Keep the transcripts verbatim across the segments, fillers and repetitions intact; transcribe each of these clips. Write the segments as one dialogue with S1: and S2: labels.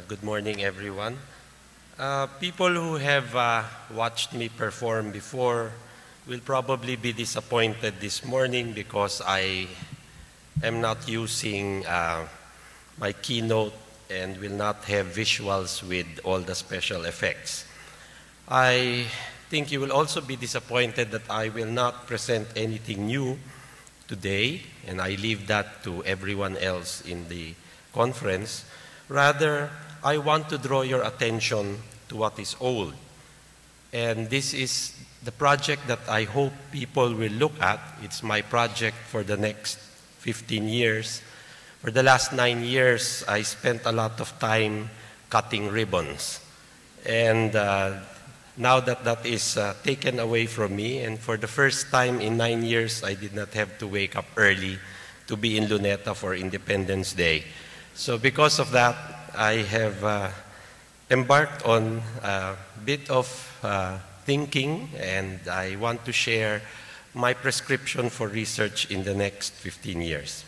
S1: good morning, everyone. Uh, people who have uh, watched me perform before will probably be disappointed this morning because I am not using uh, my keynote and will not have visuals with all the special effects. I think you will also be disappointed that I will not present anything new today, and I leave that to everyone else in the conference. Rather, I want to draw your attention to what is old. And this is the project that I hope people will look at. It's my project for the next fifteen years. For the last nine years, I spent a lot of time cutting ribbons. And uh, now that that is uh, taken away from me, and for the first time in nine years, I did not have to wake up early to be in Luneta for Independence Day. So because of that, I have uh, embarked on a bit of uh, thinking, and I want to share my prescription for research in the next fifteen years.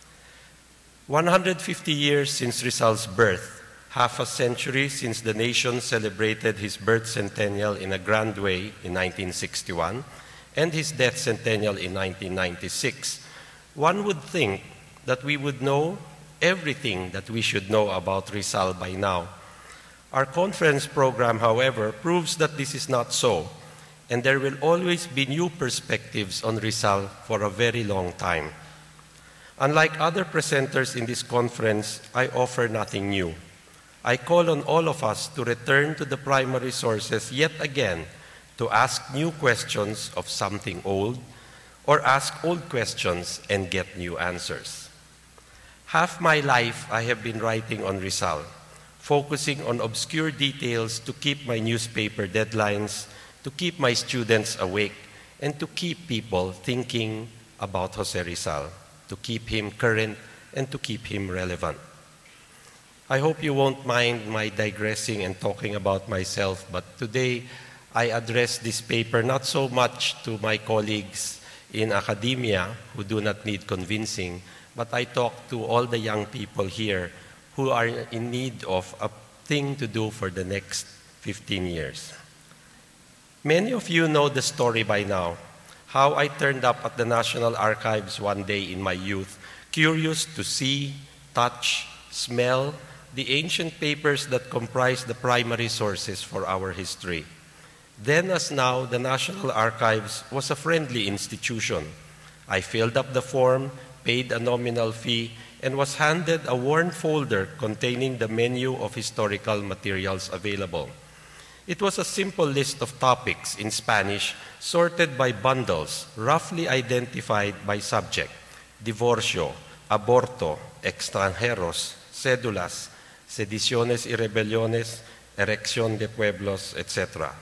S1: one hundred fifty years since Rizal's birth, half a century since the nation celebrated his birth centennial in a grand way in nineteen sixty-one, and his death centennial in nineteen ninety-six, one would think that we would know everything that we should know about Rizal by now. Our conference program, however, proves that this is not so, and there will always be new perspectives on Rizal for a very long time. Unlike other presenters in this conference, I offer nothing new. I call on all of us to return to the primary sources yet again to ask new questions of something old, or ask old questions and get new answers. Half my life I have been writing on Rizal, focusing on obscure details to keep my newspaper deadlines, to keep my students awake, and to keep people thinking about Jose Rizal, to keep him current and to keep him relevant. I hope you won't mind my digressing and talking about myself, but today I address this paper not so much to my colleagues in academia who do not need convincing, but I talk to all the young people here who are in need of a thing to do for the next fifteen years. Many of you know the story by now, how I turned up at the National Archives one day in my youth, curious to see, touch, smell the ancient papers that comprise the primary sources for our history. Then as now, the National Archives was a friendly institution. I filled up the form, paid a nominal fee, and was handed a worn folder containing the menu of historical materials available. It was a simple list of topics in Spanish, sorted by bundles, roughly identified by subject: divorcio, aborto, extranjeros, cédulas, sediciones y rebeliones, erección de pueblos, et cetera.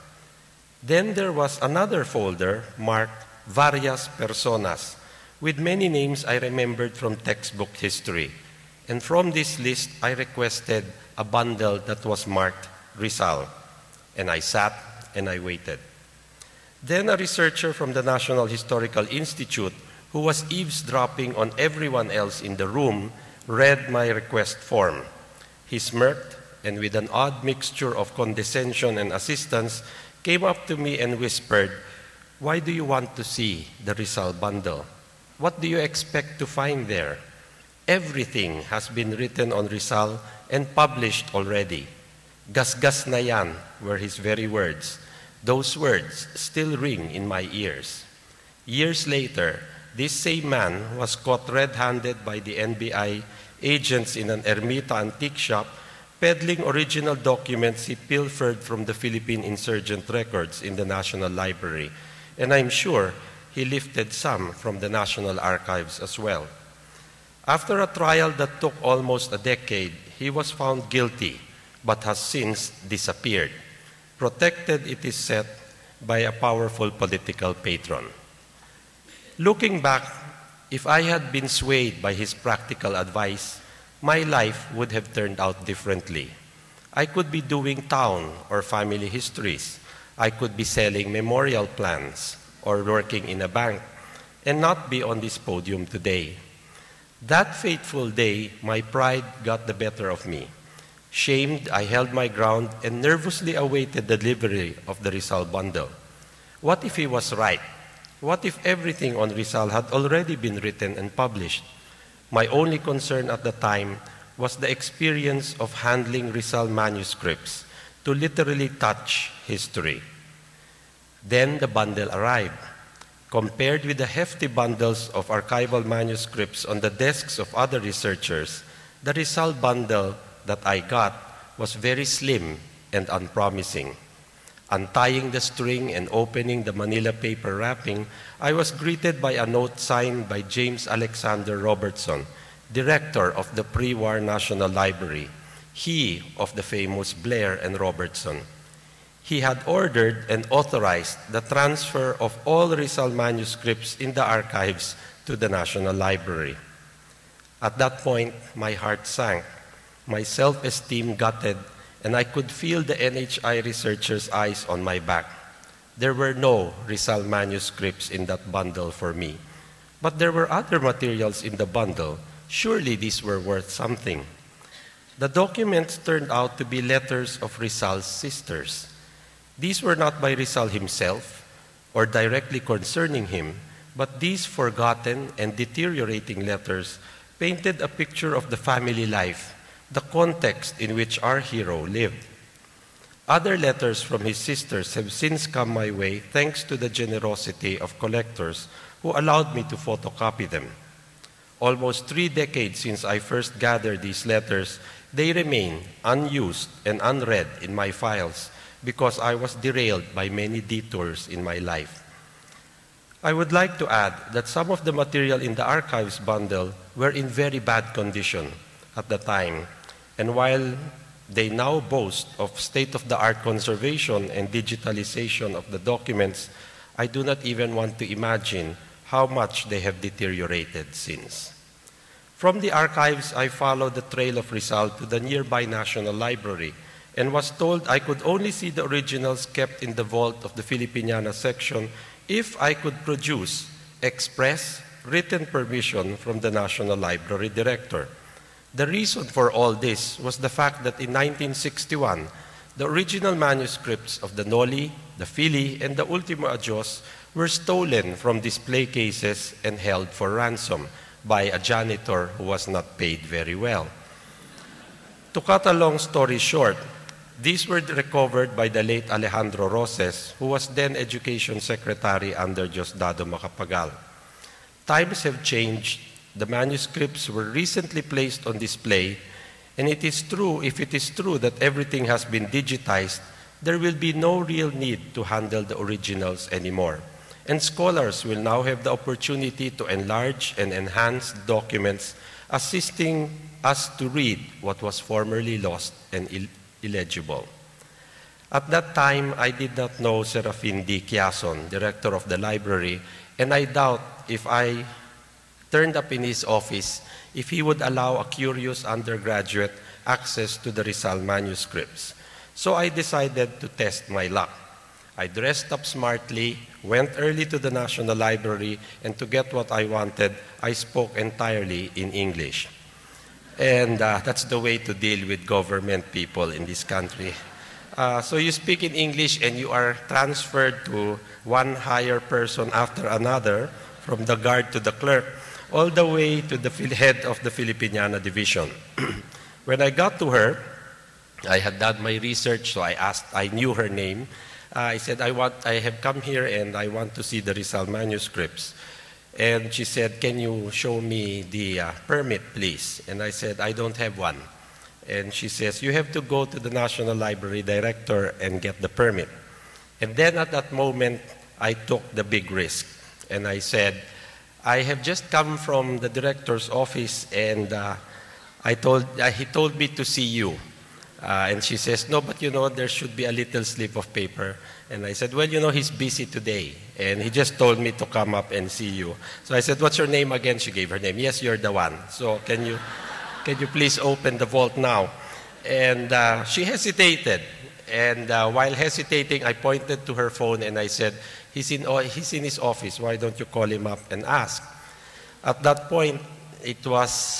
S1: Then there was another folder marked varias personas, with many names I remembered from textbook history. And from this list, I requested a bundle that was marked Rizal. And I sat and I waited. Then a researcher from the National Historical Institute, who was eavesdropping on everyone else in the room, read my request form. He smirked, and with an odd mixture of condescension and assistance, came up to me and whispered, "Why do you want to see the Rizal bundle? What do you expect to find there? Everything has been written on Rizal and published already. Gasgas na yan," were his very words. Those words still ring in my ears. Years later, this same man was caught red-handed by the N B I agents in an Ermita antique shop, peddling original documents he pilfered from the Philippine insurgent records in the National Library. And I'm sure he lifted some from the National Archives as well. After a trial that took almost a decade, he was found guilty, but has since disappeared, protected, it is said, by a powerful political patron. Looking back, if I had been swayed by his practical advice, my life would have turned out differently. I could be doing town or family histories. I could be selling memorial plans or working in a bank and not be on this podium today. That fateful day, my pride got the better of me. Shamed, I held my ground and nervously awaited the delivery of the Rizal bundle. What if he was right? What if everything on Rizal had already been written and published? My only concern at the time was the experience of handling Rizal manuscripts to literally touch history. Then the bundle arrived. Compared with the hefty bundles of archival manuscripts on the desks of other researchers, the Rizal bundle that I got was very slim and unpromising. Untying the string and opening the manila paper wrapping, I was greeted by a note signed by James Alexander Robertson, director of the pre-war National Library, he of the famous Blair and Robertson. He had ordered and authorized the transfer of all Rizal manuscripts in the archives to the National Library. At that point, my heart sank, my self-esteem gutted, and I could feel the N H I researchers' eyes on my back. There were no Rizal manuscripts in that bundle for me, but there were other materials in the bundle. Surely these were worth something. The documents turned out to be letters of Rizal's sisters. These were not by Rizal himself or directly concerning him, but these forgotten and deteriorating letters painted a picture of the family life, the context in which our hero lived. Other letters from his sisters have since come my way thanks to the generosity of collectors who allowed me to photocopy them. Almost three decades since I first gathered these letters, they remain unused and unread in my files because I was derailed by many detours in my life. I would like to add that some of the material in the archives bundle were in very bad condition at the time, and while they now boast of state-of-the-art conservation and digitalization of the documents, I do not even want to imagine how much they have deteriorated since. From the archives, I followed the trail of Rizal to the nearby National Library and was told I could only see the originals kept in the vault of the Filipiniana section if I could produce express written permission from the National Library director. The reason for all this was the fact that in nineteen sixty-one, the original manuscripts of the Noli, the Fili, and the Ultimo Adios were stolen from display cases and held for ransom by a janitor who was not paid very well. To cut a long story short, these were recovered by the late Alejandro Roses, who was then Education Secretary under Diosdado Macapagal. Times have changed. The manuscripts were recently placed on display, and it is true, if it is true that everything has been digitized, there will be no real need to handle the originals anymore. And scholars will now have the opportunity to enlarge and enhance documents, assisting us to read what was formerly lost and ill illegible. At that time, I did not know Serafin D. Quiason, director of the library, and I doubt if I turned up in his office if he would allow a curious undergraduate access to the Rizal manuscripts. So I decided to test my luck. I dressed up smartly, went early to the National Library, and to get what I wanted, I spoke entirely in English. And uh, that's the way to deal with government people in this country. Uh, so you speak in English and you are transferred to one higher person after another, from the guard to the clerk, all the way to the head of the Filipiniana division. When I got to her, I had done my research, so I asked, I knew her name. Uh, I said, I, want, I have come here and I want to see the Rizal manuscripts. And she said, can you show me the uh, permit, please? And I said, I don't have one. And she says, you have to go to the National Library director and get the permit. And then at that moment, I took the big risk. And I said, I have just come from the director's office, and uh, I told, uh, he told me to see you. Uh, and she says, no, but you know, there should be a little slip of paper. And I said, well, you know, he's busy today. And he just told me to come up and see you. So I said, what's your name again? She gave her name. Yes, you're the one. So can you, can you please open the vault now? And uh, she hesitated. And uh, while hesitating, I pointed to her phone and I said, he's in, he's in his office. Why don't you call him up and ask? At that point, it was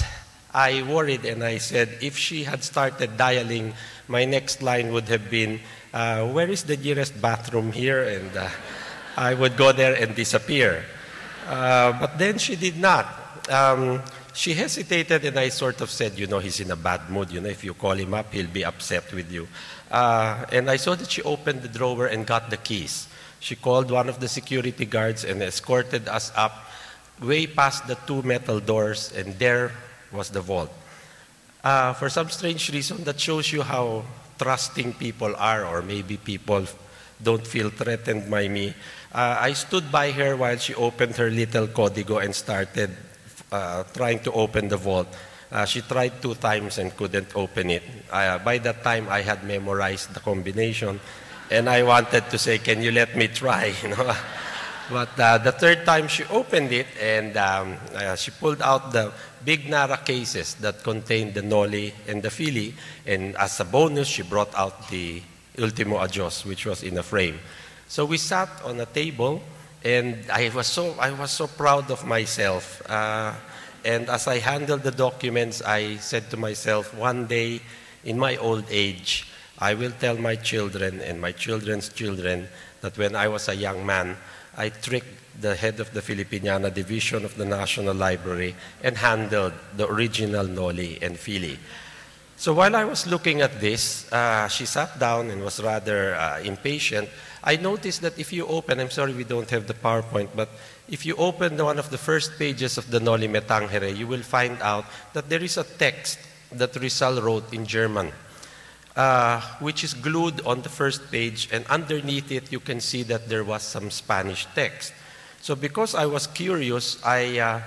S1: I worried and I said, if she had started dialing, my next line would have been, uh, where is the nearest bathroom here? And uh, I would go there and disappear. Uh, but then she did not. Um, she hesitated and I sort of said, you know, he's in a bad mood. You know, if you call him up, he'll be upset with you. Uh, and I saw that she opened the drawer and got the keys. She called one of the security guards and escorted us up way past the two metal doors, and there was the vault. Uh, for some strange reason, that shows you how trusting people are, or maybe people don't feel threatened by me. Uh, I stood by her while she opened her little código and started uh, trying to open the vault. Uh, she tried two times and couldn't open it. Uh, by that time, I had memorized the combination, and I wanted to say, can you let me try? You know? But uh, the third time she opened it, and um, uh, she pulled out the big Nara cases that contained the Noli and the Fili, and as a bonus, she brought out the Ultimo Adios, which was in a frame. So we sat on a table, and I was so, I was so proud of myself. Uh, and as I handled the documents, I said to myself, one day, in my old age, I will tell my children and my children's children that when I was a young man, I tricked the head of the Filipiniana division of the National Library and handled the original Noli and Fili. So while I was looking at this, uh, she sat down and was rather uh, impatient. I noticed that if you open, I'm sorry we don't have the PowerPoint, but if you open one of the first pages of the Noli Me Tangere, you will find out that there is a text that Rizal wrote in German. Uh, which is glued on the first page, and underneath it you can see that there was some Spanish text. So because I was curious, I uh,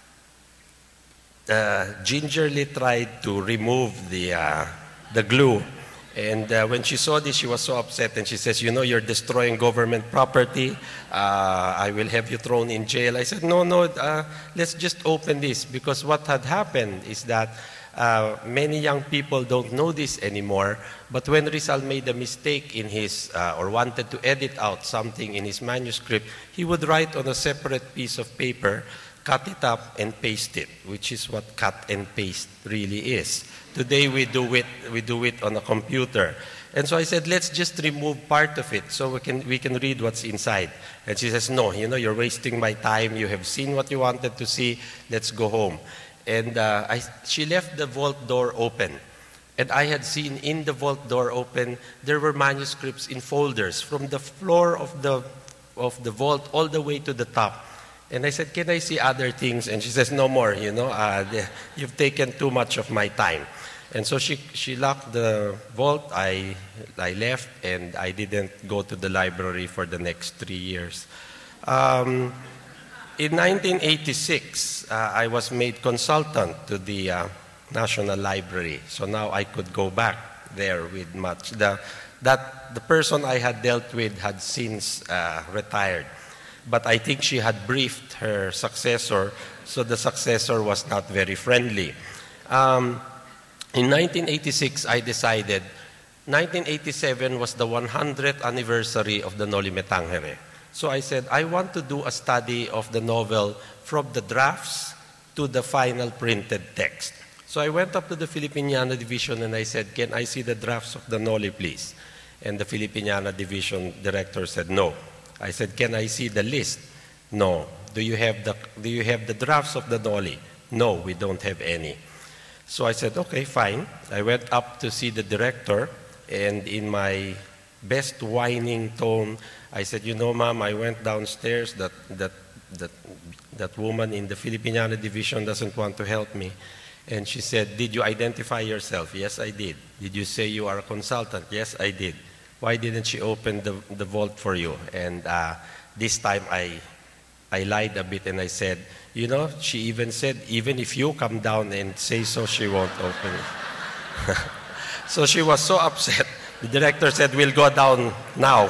S1: uh, gingerly tried to remove the, uh, the glue. And uh, when she saw this, she was so upset, and she says, you know, you're destroying government property. Uh, I will have you thrown in jail. I said, no, no, uh, let's just open this, because what had happened is that Uh, many young people don't know this anymore, but when Rizal made a mistake in his, uh, or wanted to edit out something in his manuscript, he would write on a separate piece of paper, cut it up and paste it, which is what cut and paste really is. Today we do it, we do it on a computer. And so I said, let's just remove part of it so we can, we can read what's inside. And she says, no, you know, you're wasting my time. You have seen what you wanted to see. Let's go home. And uh, I, she left the vault door open. And I had seen in the vault door open, there were manuscripts in folders from the floor of the, of the vault all the way to the top. And I said, can I see other things? And she says, no more, you know, uh, the, you've taken too much of my time. And so she, she locked the vault. I, I left, and I didn't go to the library for the next three years. Um, In nineteen eighty-six, uh, I was made consultant to the uh, National Library. So now I could go back there with much. The, that, the person I had dealt with had since uh, retired. But I think she had briefed her successor, so the successor was not very friendly. Um, in nineteen eighty-six, I decided, nineteen eighty-seven was the one hundredth anniversary of the Noli Me Tangere. So I said, I want to do a study of the novel from the drafts to the final printed text. So I went up to the Filipiniana division and I said, can I see the drafts of the Noli, please? And the Filipiniana division director said, no. I said, can I see the list? No. Do you have the, do you have the drafts of the Noli? No, we don't have any. So I said, okay, fine. I went up to see the director, and in my best whining tone, I said, you know, ma'am, I went downstairs. That, that, that, that woman in the Filipiniana division doesn't want to help me. And she said, did you identify yourself? Yes, I did. Did you say you are a consultant? Yes, I did. Why didn't she open the, the vault for you? And uh, this time I, I lied a bit and I said, you know, she even said, even if you come down and say so, she won't open it. So she was so upset. The director said, we'll go down now.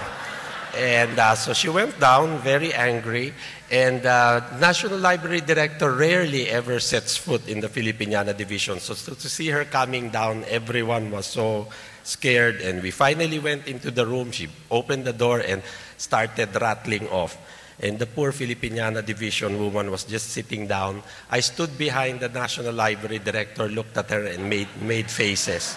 S1: And uh, so she went down, very angry, and uh, National Library Director rarely ever sets foot in the Filipiniana division. So, so to see her coming down, everyone was so scared, and we finally went into the room. She opened the door and started rattling off. and the poor Filipiniana Division woman was just sitting down. I stood behind the National Library director, looked at her, and made, made faces.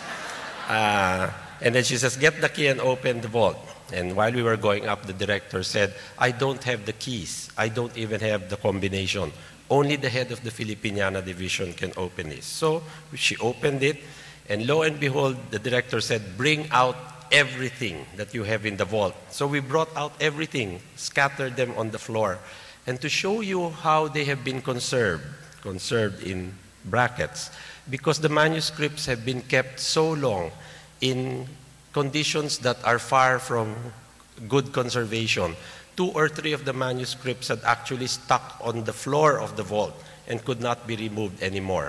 S1: Uh, and then she says, get the key and open the vault. And while we were going up, the director said, I don't have the keys. I don't even have the combination. Only the head of the Filipiniana Division can open this. So she opened it, and lo and behold, the director said, bring out everything that you have in the vault. So we brought out everything, scattered them on the floor. And to show you how they have been conserved, conserved in brackets, because the manuscripts have been kept so long in conditions that are far from good conservation. Two or three of the manuscripts had actually stuck on the floor of the vault and could not be removed anymore.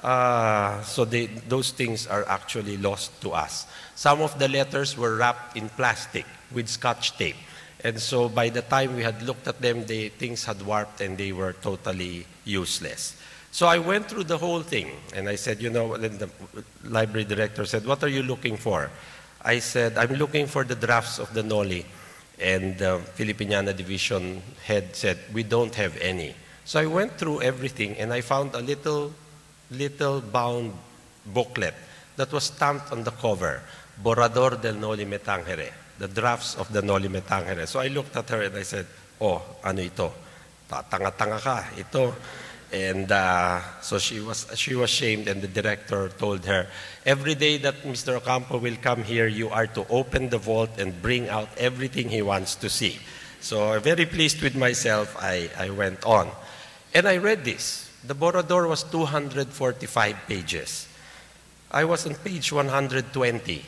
S1: Uh, so they, those things are actually lost to us. Some of the letters were wrapped in plastic with Scotch tape. And so by the time we had looked at them, they, things had warped and they were totally useless. So I went through the whole thing and I said, you know, then the library director said, what are you looking for? I said, I'm looking for the drafts of the Noli. And the Filipiniana Division head said, we don't have any. So I went through everything and I found a little, little bound booklet that was stamped on the cover, Borrador del Noli Me Tangere, the drafts of the Noli Me Tangere. So I looked at her and I said, oh, ano ito? Tanga-tanga ka, ito. And uh, so she was, she was shamed, and the director told her, every day that Mister Ocampo will come here, you are to open the vault and bring out everything he wants to see. So I'm very pleased with myself, I, I went on. And I read this. The Borrador was two hundred forty-five pages. I was on page one hundred twenty.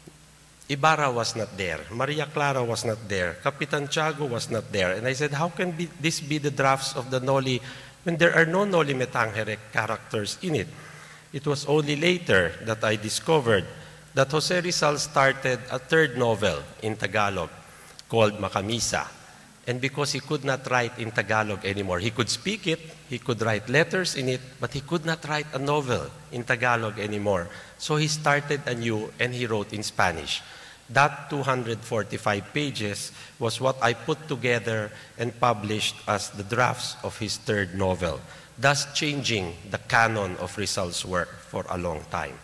S1: Ibarra was not there. Maria Clara was not there. Capitan Tiago was not there. And I said, how can be, this be the drafts of the Noli when there are no Noli Me Tangere characters in it? It was only later that I discovered that Jose Rizal started a third novel in Tagalog called Makamisa. And because he could not write in Tagalog anymore, he could speak it, he could write letters in it, but he could not write a novel in Tagalog anymore. So he started anew and he wrote in Spanish. That two hundred forty-five pages was what I put together and published as the drafts of his third novel, thus changing the canon of Rizal's work for a long time.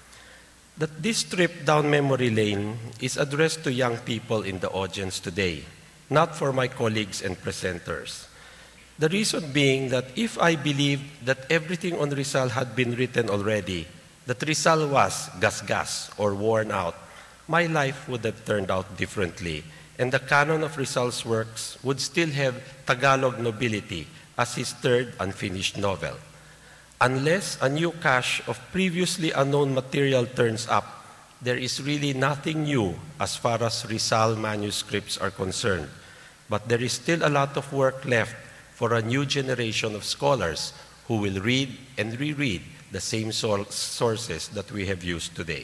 S1: That this trip down memory lane is addressed to young people in the audience today, not for my colleagues and presenters. The reason being that if I believed that everything on Rizal had been written already, that Rizal was gasgas or worn out, my life would have turned out differently, and the canon of Rizal's works would still have Tagalog nobility as his third unfinished novel. Unless a new cache of previously unknown material turns up, there is really nothing new as far as Rizal manuscripts are concerned. But there is still a lot of work left for a new generation of scholars who will read and reread the same sources that we have used today.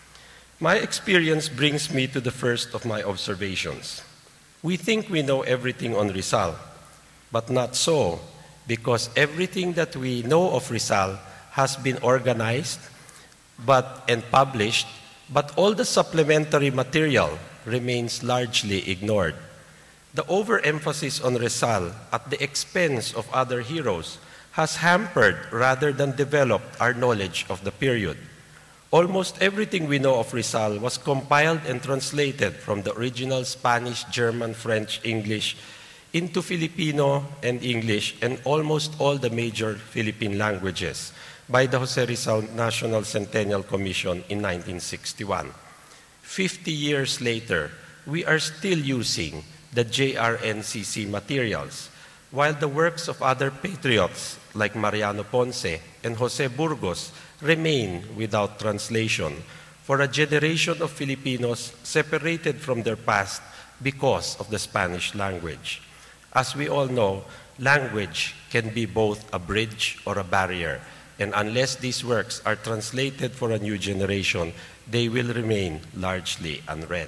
S1: My experience brings me to the first of my observations. We think we know everything on Rizal, but not so, because everything that we know of Rizal has been organized but, and published, but all the supplementary material remains largely ignored. The overemphasis on Rizal at the expense of other heroes has hampered rather than developed our knowledge of the period. Almost everything we know of Rizal was compiled and translated from the original Spanish, German, French, English into Filipino and English and almost all the major Philippine languages by the Jose Rizal National Centennial Commission in nineteen sixty-one. Fifty years later, we are still using the J R N C C materials, while the works of other patriots like Mariano Ponce and Jose Burgos remain without translation for a generation of Filipinos separated from their past because of the Spanish language. As we all know, language can be both a bridge or a barrier, and unless these works are translated for a new generation, they will remain largely unread.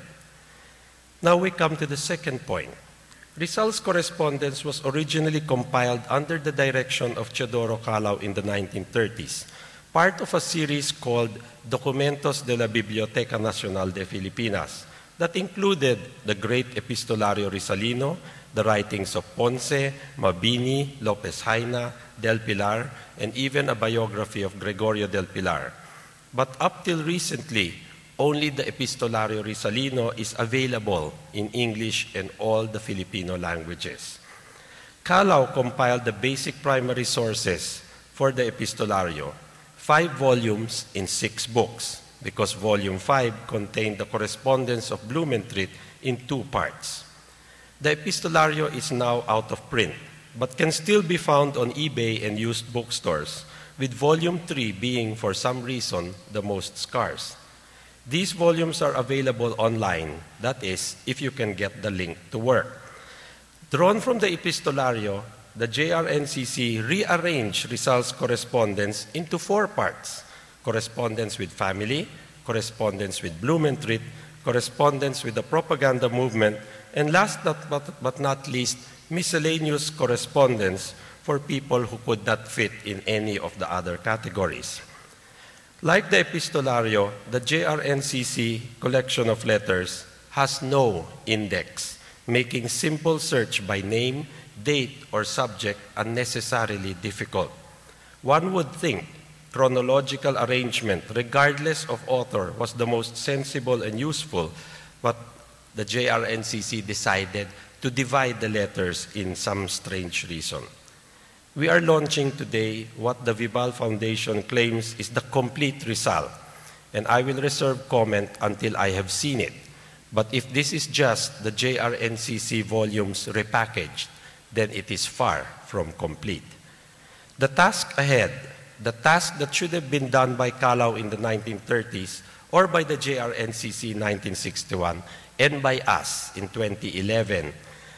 S1: Now we come to the second point. Rizal's correspondence was originally compiled under the direction of Teodoro Calao in the nineteen thirties, part of a series called Documentos de la Biblioteca Nacional de Filipinas that included the great Epistolario Rizalino, the writings of Ponce, Mabini, Lopez Haina, Del Pilar, and even a biography of Gregorio del Pilar. But up till recently, only the Epistolario Rizalino is available in English and all the Filipino languages. Calao compiled the basic primary sources for the Epistolario, five volumes in six books, because volume five contained the correspondence of Blumentritt in two parts. The Epistolario is now out of print, but can still be found on eBay and used bookstores, with volume three being, for some reason, the most scarce. These volumes are available online, that is, if you can get the link to work. Drawn from the Epistolario, the J R N C C rearranged Rizal's correspondence into four parts: correspondence with family, correspondence with Blumentritt, correspondence with the propaganda movement, and last but, but, but not least, miscellaneous correspondence for people who could not fit in any of the other categories. Like the Epistolario, the J R N C C collection of letters has no index, making simple search by name, date, or subject unnecessarily difficult. One would think chronological arrangement, regardless of author, was the most sensible and useful, but the J R N C C decided to divide the letters in some strange reason. We are launching today what the Vibal Foundation claims is the complete Rizal, and I will reserve comment until I have seen it. But if this is just the J R N C C volumes repackaged, then it is far from complete. The task ahead, the task that should have been done by Calao in the nineteen thirties or by the J R N C C in nineteen sixty-one and by us in twenty eleven,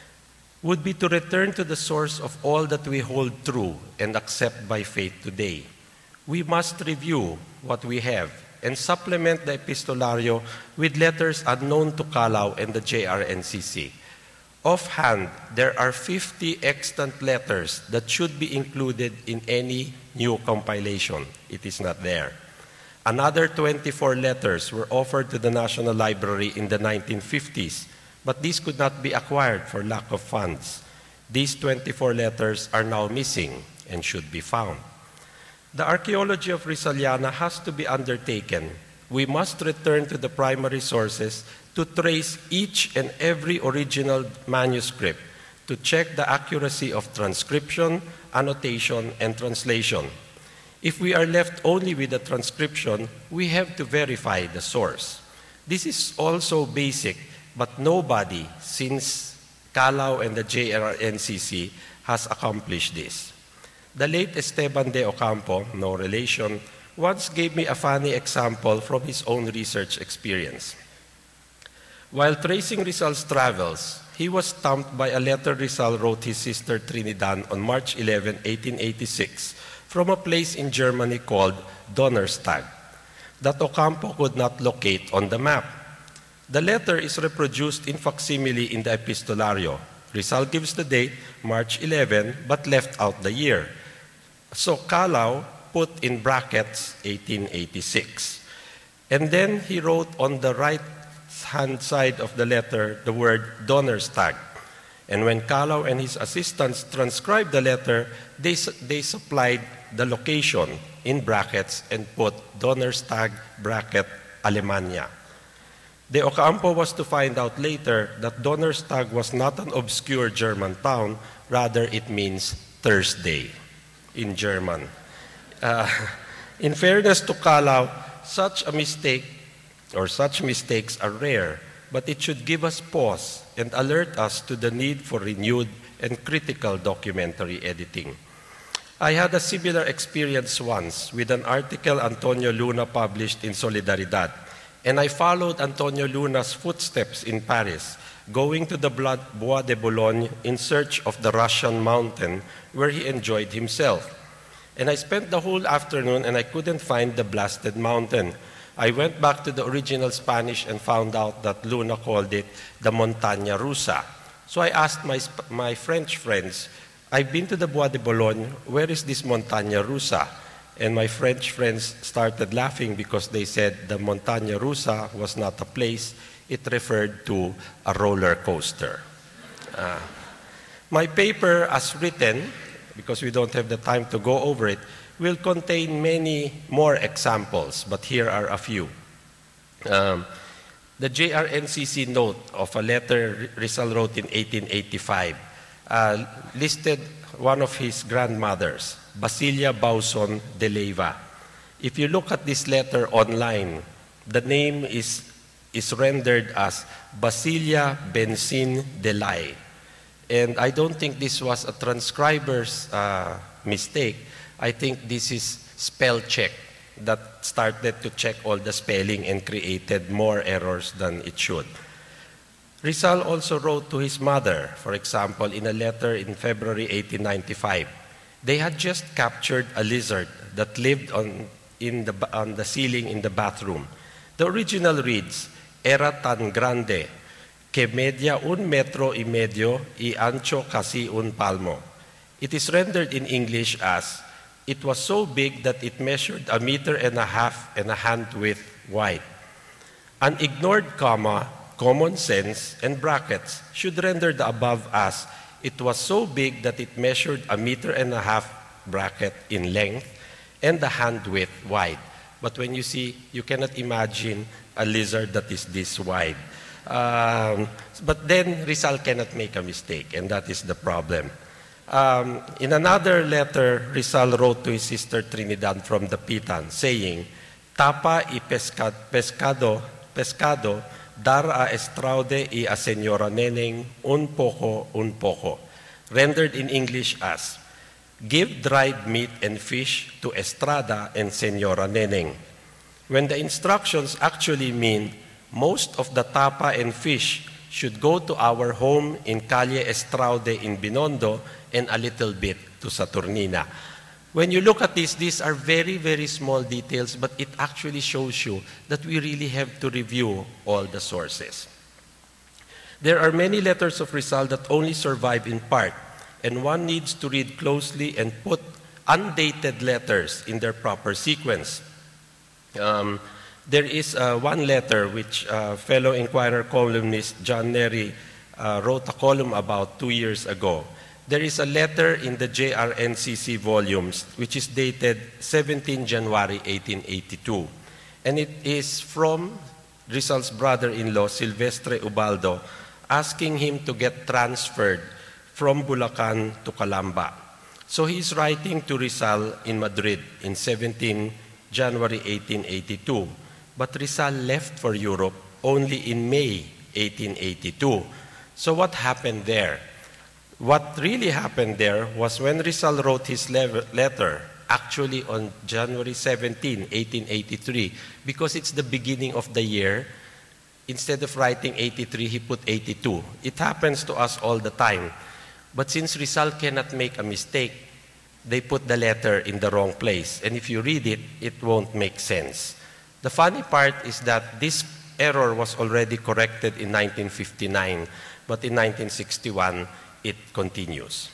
S1: would be to return to the source of all that we hold true and accept by faith today. We must review what we have and supplement the Epistolario with letters unknown to Calao and the J R N C C. Offhand, there are fifty extant letters that should be included in any new compilation. It is not there. Another twenty-four letters were offered to the National Library in the nineteen fifties, but these could not be acquired for lack of funds. These twenty-four letters are now missing and should be found. The archaeology of Rizaliana has to be undertaken. We must return to the primary sources to trace each and every original manuscript, to check the accuracy of transcription, annotation, and translation. If we are left only with the transcription, we have to verify the source. This is also basic, but nobody since Calao and the J R N C C has accomplished this. The late Esteban de Ocampo, no relation, once gave me a funny example from his own research experience. While tracing Rizal's travels, he was stumped by a letter Rizal wrote his sister Trinidad on March eleventh, eighteen eighty-six, from a place in Germany called Donnerstag, that Ocampo could not locate on the map. The letter is reproduced in facsimile in the Epistolario. Rizal gives the date, March eleventh, but left out the year. So Calao put in brackets eighteen eighty-six. And then he wrote on the right-hand side of the letter the word Donnerstag. And when Calao and his assistants transcribed the letter, they, they supplied the location in brackets and put Donnerstag bracket Alemania. De Ocampo was to find out later that Donnerstag was not an obscure German town, rather it means Thursday in German. Uh, in fairness to Calao, such a mistake or such mistakes are rare, but it should give us pause and alert us to the need for renewed and critical documentary editing. I had a similar experience once with an article Antonio Luna published in Solidaridad, and I followed Antonio Luna's footsteps in Paris, going to the Bois de Boulogne in search of the Russian mountain where he enjoyed himself. And I spent the whole afternoon and I couldn't find the blasted mountain. I went back to the original Spanish and found out that Luna called it the Montaña Rusa. So I asked my, my French friends, I've been to the Bois de Boulogne, where is this Montaña Rusa? And my French friends started laughing because they said the Montaña Rusa was not a place, it referred to a roller coaster. Uh, My paper, as written, because we don't have the time to go over it, will contain many more examples, but here are a few. Um, the J R N C C note of a letter Rizal wrote in eighteen eighty-five uh, listed one of his grandmothers, Basilia Bauson de Leyva. If you look at this letter online, the name is, is rendered as Basilia Benzin de Lay. And I don't think this was a transcriber's uh, mistake. I think this is spell check that started to check all the spelling and created more errors than it should. Rizal also wrote to his mother, for example, in a letter in February eighteen ninety-five. They had just captured a lizard that lived on, in the, on the ceiling in the bathroom. The original reads, "Era tan grande, que media un metro y medio y ancho casi un palmo." It is rendered in English as, "It was so big that it measured a meter and a half and a hand width wide." An ignored comma, common sense, and brackets should render the above as, "It was so big that it measured a meter and a half bracket in length and the hand width wide." But when you see, you cannot imagine a lizard that is this wide. Um, but then Rizal cannot make a mistake, and that is the problem. Um, in another letter, Rizal wrote to his sister Trinidad from the Pitan, saying, "Tapa y pesca pescado, pescado, dar a Estraude y a Señora Neneng un poco, un poco," rendered in English as, "Give dried meat and fish to Estrada and Señora Neneng," when the instructions actually mean most of the tapa and fish should go to our home in Calle Estraude in Binondo and a little bit to Saturnina. When you look at this, these are very, very small details, but it actually shows you that we really have to review all the sources. There are many letters of Rizal that only survive in part, and one needs to read closely and put undated letters in their proper sequence. Um, there is uh, one letter which uh, fellow Inquirer columnist John Nery uh, wrote a column about two years ago. There is a letter in the J R N C C volumes which is dated seventeenth January eighteen eighty-two. And it is from Rizal's brother-in-law, Silvestre Ubaldo, asking him to get transferred from Bulacan to Calamba. So he's writing to Rizal in Madrid in seventeenth January eighteen eighty-two. But Rizal left for Europe only in May eighteen eighty-two. So what happened there? What really happened there was when Rizal wrote his letter, actually on January seventeenth eighteen eighty-three, because it's the beginning of the year, instead of writing eighty-three, he put eighty-two. It happens to us all the time. But since Rizal cannot make a mistake, they put the letter in the wrong place. And if you read it, it won't make sense. The funny part is that this error was already corrected in nineteen fifty-nine, but in nineteen sixty-one, it continues.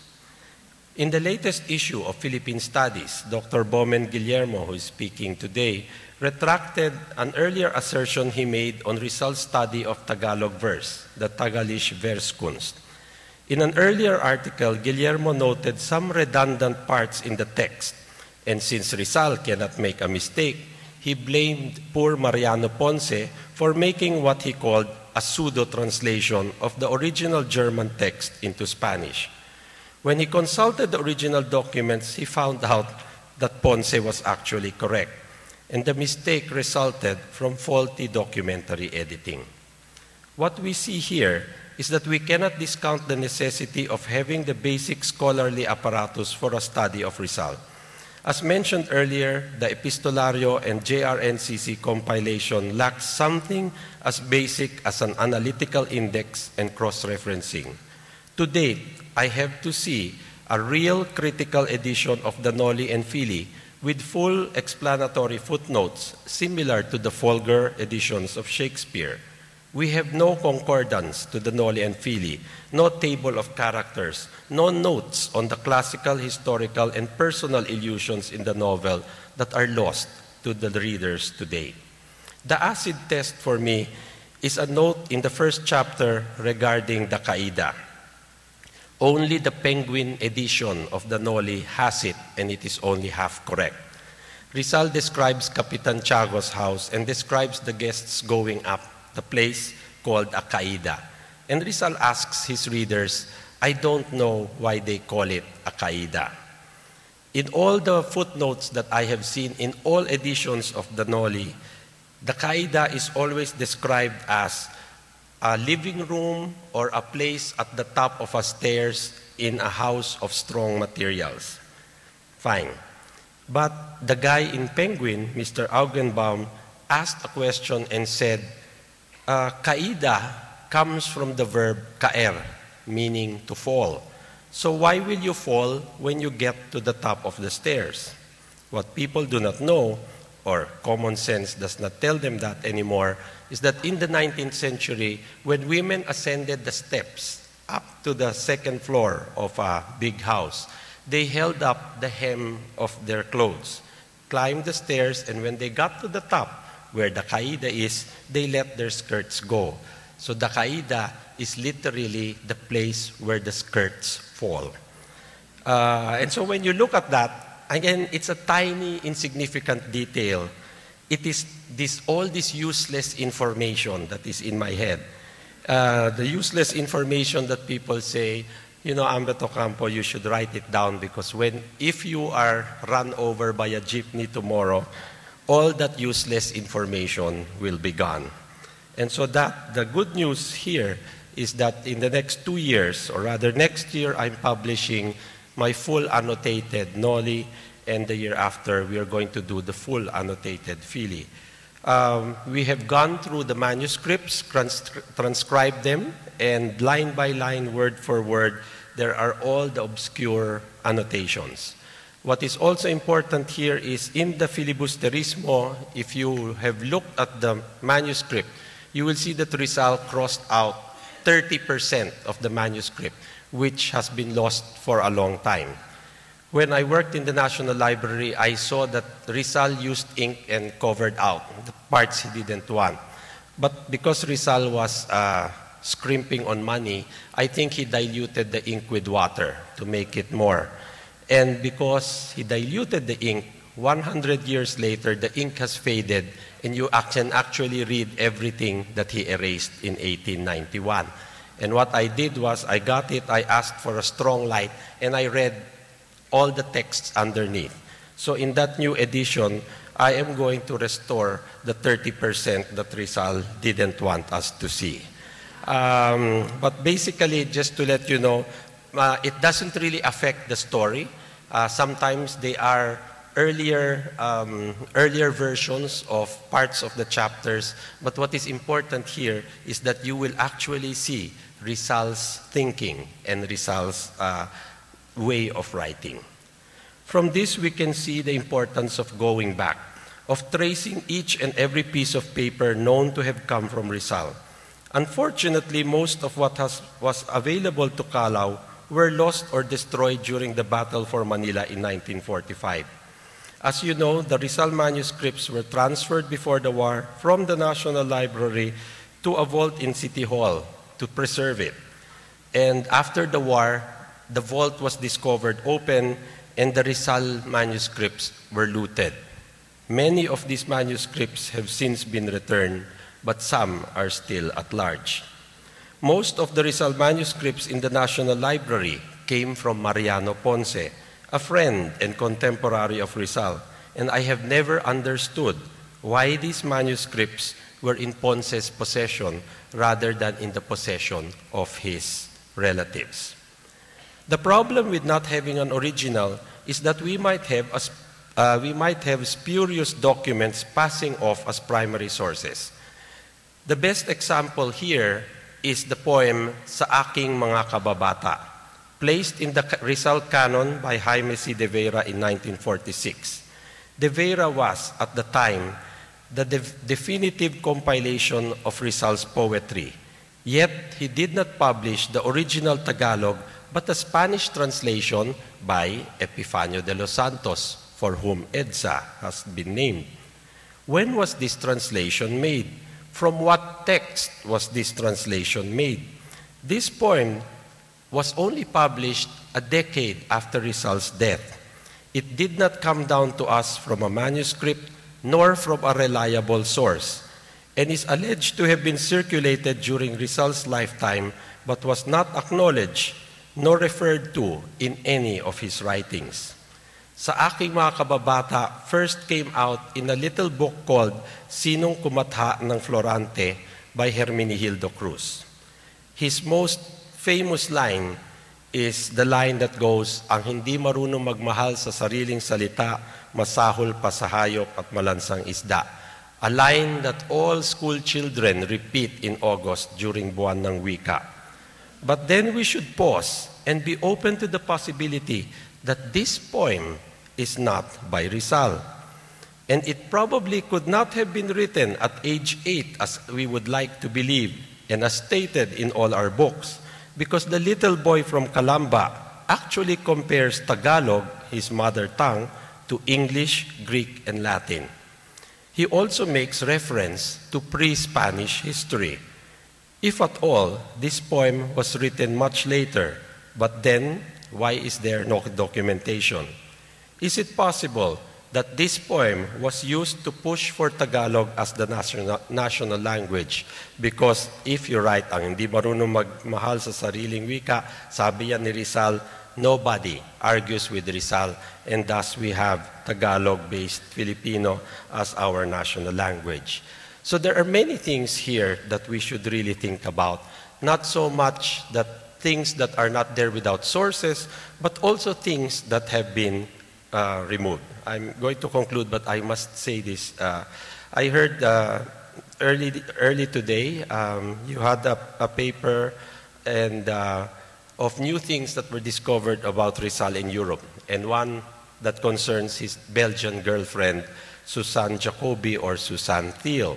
S1: In the latest issue of Philippine Studies, Doctor Bomen Guillermo, who is speaking today, retracted an earlier assertion he made on Rizal's study of Tagalog verse, the Tagalish Verskunst. In an earlier article, Guillermo noted some redundant parts in the text, and since Rizal cannot make a mistake, he blamed poor Mariano Ponce for making what he called a pseudo-translation of the original German text into Spanish. When he consulted the original documents, he found out that Ponce was actually correct, and the mistake resulted from faulty documentary editing. What we see here is that we cannot discount the necessity of having the basic scholarly apparatus for a study of Rizal. As mentioned earlier, the Epistolario and J R N C C compilation lacks something as basic as an analytical index and cross-referencing. To date, I have to see a real critical edition of the Noli and Fili with full explanatory footnotes similar to the vulgar editions of Shakespeare. We have no concordance to the Noli and Fili, no table of characters, no notes on the classical, historical, and personal illusions in the novel that are lost to the readers today. The acid test for me is a note in the first chapter regarding the Qaeda. Only the Penguin edition of the Noli has it, and it is only half correct. Rizal describes Capitan Tiago's house and describes the guests going up the place called Akaida. And Rizal asks his readers, I don't know why they call it Akaida. In all the footnotes that I have seen in all editions of the Noli, the Kaida is always described as a living room or a place at the top of a stairs in a house of strong materials. Fine. But the guy in Penguin, Mister Augenbaum, asked a question and said, uh, Kaida comes from the verb kaer, meaning to fall. So why will you fall when you get to the top of the stairs? What people do not know, or common sense does not tell them that anymore, is that in the nineteenth century, when women ascended the steps up to the second floor of a big house, they held up the hem of their clothes, climbed the stairs, and when they got to the top, where the kaida is, they let their skirts go. So the kaida is literally the place where the skirts fall. Uh, and so when you look at that, again, it's a tiny, insignificant detail. It is this, all this useless information that is in my head. Uh, the useless information that people say, you know, Ambeto Campo, you should write it down because when, if you are run over by a jeepney tomorrow, all that useless information will be gone. And so that, the good news here is that in the next two years, or rather next year, I'm publishing my full annotated Noli, and the year after, we are going to do the full annotated Fili. Um, we have gone through the manuscripts, trans transcribed them, and line by line, word for word, there are all the obscure annotations. What is also important here is in the filibusterismo, if you have looked at the manuscript, you will see that Rizal crossed out thirty percent of the manuscript, which has been lost for a long time. When I worked in the National Library, I saw that Rizal used ink and covered out the parts he didn't want. But because Rizal was uh, scrimping on money, I think he diluted the ink with water to make it more. And because he diluted the ink, one hundred years later, the ink has faded, and you can actually read everything that he erased in eighteen ninety-one. And what I did was, I got it, I asked for a strong light, and I read all the texts underneath. So in that new edition, I am going to restore the thirty percent that Rizal didn't want us to see. Um, but basically, just to let you know, uh, it doesn't really affect the story. Uh, sometimes they are earlier, um, earlier versions of parts of the chapters, but what is important here is that you will actually see Rizal's thinking and Rizal's uh, way of writing. From this, we can see the importance of going back, of tracing each and every piece of paper known to have come from Rizal. Unfortunately, most of what has, was available to Calao were lost or destroyed during the battle for Manila in nineteen forty-five. As you know, the Rizal manuscripts were transferred before the war from the National Library to a vault in City Hall to preserve it. And after the war, the vault was discovered open and the Rizal manuscripts were looted. Many of these manuscripts have since been returned, but some are still at large. Most of the Rizal manuscripts in the National Library came from Mariano Ponce, a friend and contemporary of Rizal, and I have never understood why these manuscripts were in Ponce's possession rather than in the possession of his relatives. The problem with not having an original is that we might have, a, uh, we might have spurious documents passing off as primary sources. The best example here is the poem Sa Aking Mga Kababata, placed in the Rizal canon by Jaime C. de Vera in nineteen forty-six. De Vera was, at the time, the de definitive compilation of Rizal's poetry. Yet, he did not publish the original Tagalog, but a Spanish translation by Epifanio de los Santos, for whom EDSA has been named. When was this translation made? From what text was this translation made? This poem was only published a decade after Rizal's death. It did not come down to us from a manuscript nor from a reliable source, and is alleged to have been circulated during Rizal's lifetime but was not acknowledged nor referred to in any of his writings. Sa aking mga kababata first came out in a little book called Sinong Kumatha ng Florante by Hermenegildo Cruz. His most famous line is the line that goes, "Ang hindi marunong magmahal sa sariling salita, masahol pa sa hayop at malansang isda." A line that all school children repeat in August during Buwan ng Wika. But then we should pause and be open to the possibility that this poem is not by Rizal. And it probably could not have been written at age eight as we would like to believe and as stated in all our books, because the little boy from Calamba actually compares Tagalog, his mother tongue, to English, Greek, and Latin. He also makes reference to pre-Spanish history. If at all, this poem was written much later, but then, why is there no documentation? Is it possible that this poem was used to push for Tagalog as the national, national language? Because if you write, ang hindi marunong magmahal sa sariling wika, sabi yan ni Rizal, nobody argues with Rizal, and thus we have Tagalog-based Filipino as our national language. So there are many things here that we should really think about, not so much that things that are not there without sources, but also things that have been uh, removed. I'm going to conclude, but I must say this. Uh, I heard uh, early, early today, um, you had a, a paper and uh, of new things that were discovered about Rizal in Europe, and one that concerns his Belgian girlfriend, Suzanne Jacobi or Suzanne Thiel.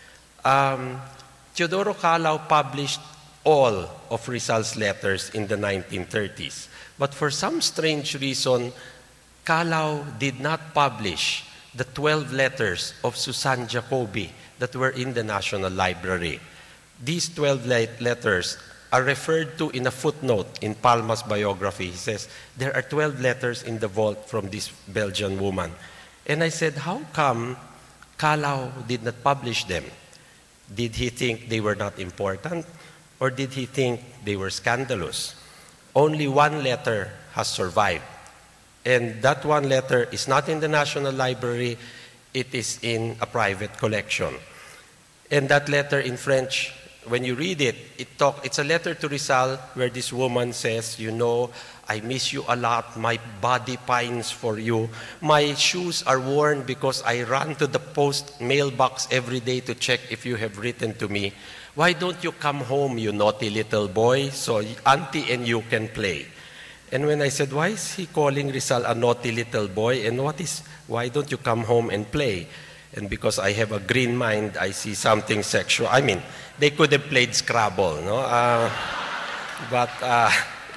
S1: Um, Teodoro Calao published all of Rizal's letters in the nineteen thirties, but for some strange reason, Calao did not publish the twelve letters of Suzanne Jacobi that were in the National Library. These twelve letters are referred to in a footnote in Palma's biography. He says, there are twelve letters in the vault from this Belgian woman. And I said, how come Calao did not publish them? Did he think they were not important? Or did he think they were scandalous? Only one letter has survived. And that one letter is not in the National Library, it is in a private collection. And that letter in French, when you read it, it talk, it's a letter to Rizal where this woman says, you know, I miss you a lot, my body pines for you. My shoes are worn because I run to the post mailbox every day to check if you have written to me. Why don't you come home, you naughty little boy, so auntie and you can play? And when I said, why is he calling Rizal a naughty little boy? And what is, why don't you come home and play? And because I have a green mind, I see something sexual. I mean, they could have played Scrabble, no? Uh, but, uh,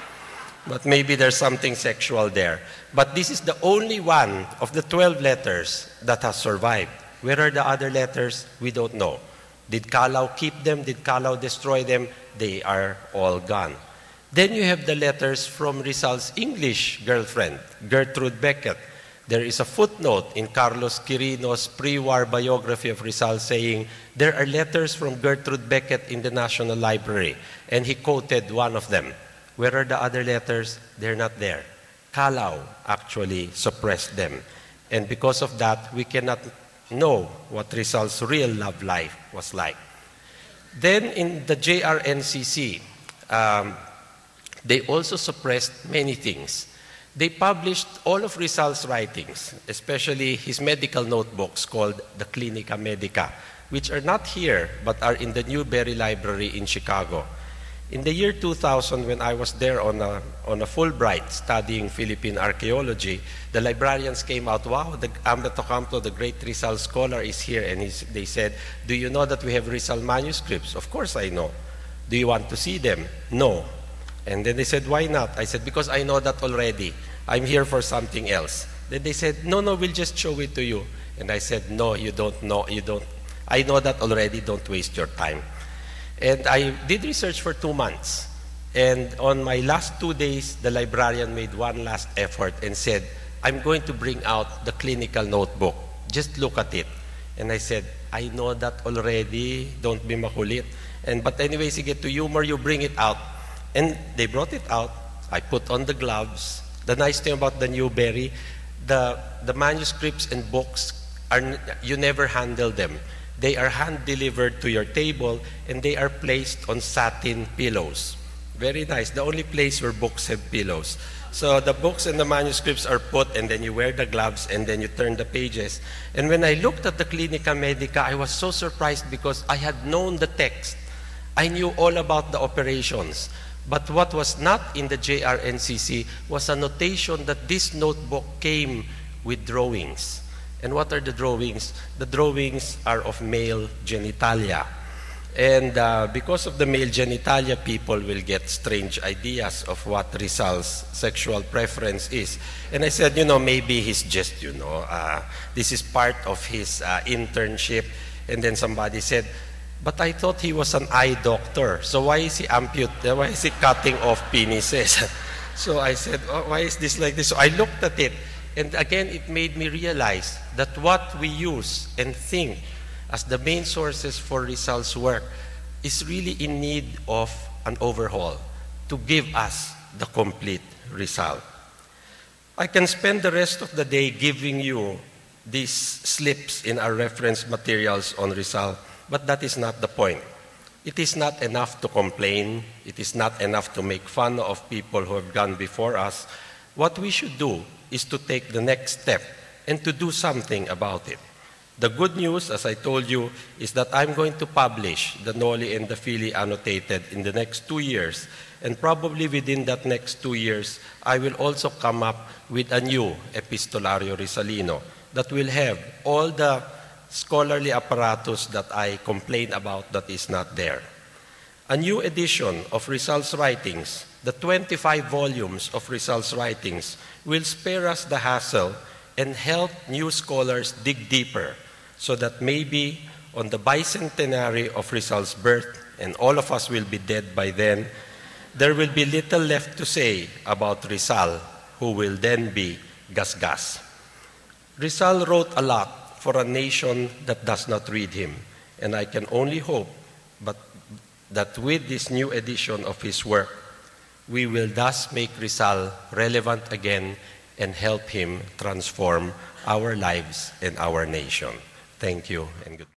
S1: but maybe there's something sexual there. But this is the only one of the twelve letters that has survived. Where are the other letters? We don't know. Did Calao keep them? Did Calao destroy them? They are all gone. Then you have the letters from Rizal's English girlfriend, Gertrude Beckett. There is a footnote in Carlos Quirino's pre-war biography of Rizal saying, there are letters from Gertrude Beckett in the National Library. And he quoted one of them. Where are the other letters? They're not there. Calao actually suppressed them. And because of that, we cannot know what Rizal's real love life was like. Then in the J R N C C, um, they also suppressed many things. They published all of Rizal's writings, especially his medical notebooks called the Clinica Medica, which are not here, but are in the Newberry Library in Chicago. In the year two thousand, when I was there on a, on a Fulbright studying Philippine archaeology, the librarians came out, wow, the Ambet Ocampo, the great Rizal scholar, is here. And he's, they said, do you know that we have Rizal manuscripts? Of course I know. Do you want to see them? No. And then they said, why not? I said, because I know that already. I'm here for something else. Then they said, no, no, we'll just show it to you. And I said, no, you don't know, you don't. I know that already, don't waste your time. And I did research for two months. And on my last two days, the librarian made one last effort and said, I'm going to bring out the clinical notebook. Just look at it. And I said, I know that already. Don't be makulit. And, but anyway, sige, to humor you, bring it out. And they brought it out. I put on the gloves. The nice thing about the Newberry, the, the manuscripts and books, are, you never handle them. They are hand-delivered to your table, and they are placed on satin pillows. Very nice. The only place where books have pillows. So the books and the manuscripts are put, and then you wear the gloves, and then you turn the pages. And when I looked at the Clinica Medica, I was so surprised because I had known the text. I knew all about the operations. But what was not in the J R N C C was a notation that this notebook came with drawings. And what are the drawings? The drawings are of male genitalia. And uh, because of the male genitalia, people will get strange ideas of what Rizal's sexual preference is. And I said, you know, maybe he's just, you know, uh, this is part of his uh, internship. And then somebody said, but I thought he was an eye doctor. So why is he amput- Why is he cutting off penises? So I said, oh, why is this like this? So I looked at it. And again, it made me realize that what we use and think as the main sources for Rizal's work is really in need of an overhaul to give us the complete Rizal. I can spend the rest of the day giving you these slips in our reference materials on Rizal, but that is not the point. It is not enough to complain. It is not enough to make fun of people who have gone before us. What we should do is to take the next step and to do something about it. The good news, as I told you, is that I'm going to publish the Noli and the Fili annotated in the next two years. And probably within that next two years, I will also come up with a new Epistolario Rizalino that will have all the scholarly apparatus that I complain about that is not there. A new edition of Rizal's writings, the twenty-five volumes of Rizal's writings, will spare us the hassle and help new scholars dig deeper, so that maybe on the bicentenary of Rizal's birth, and all of us will be dead by then, there will be little left to say about Rizal, who will then be Gasgas. Rizal wrote a lot for a nation that does not read him, and I can only hope but that with this new edition of his work, we will thus make Rizal relevant again and help him transform our lives and our nation. Thank you and good.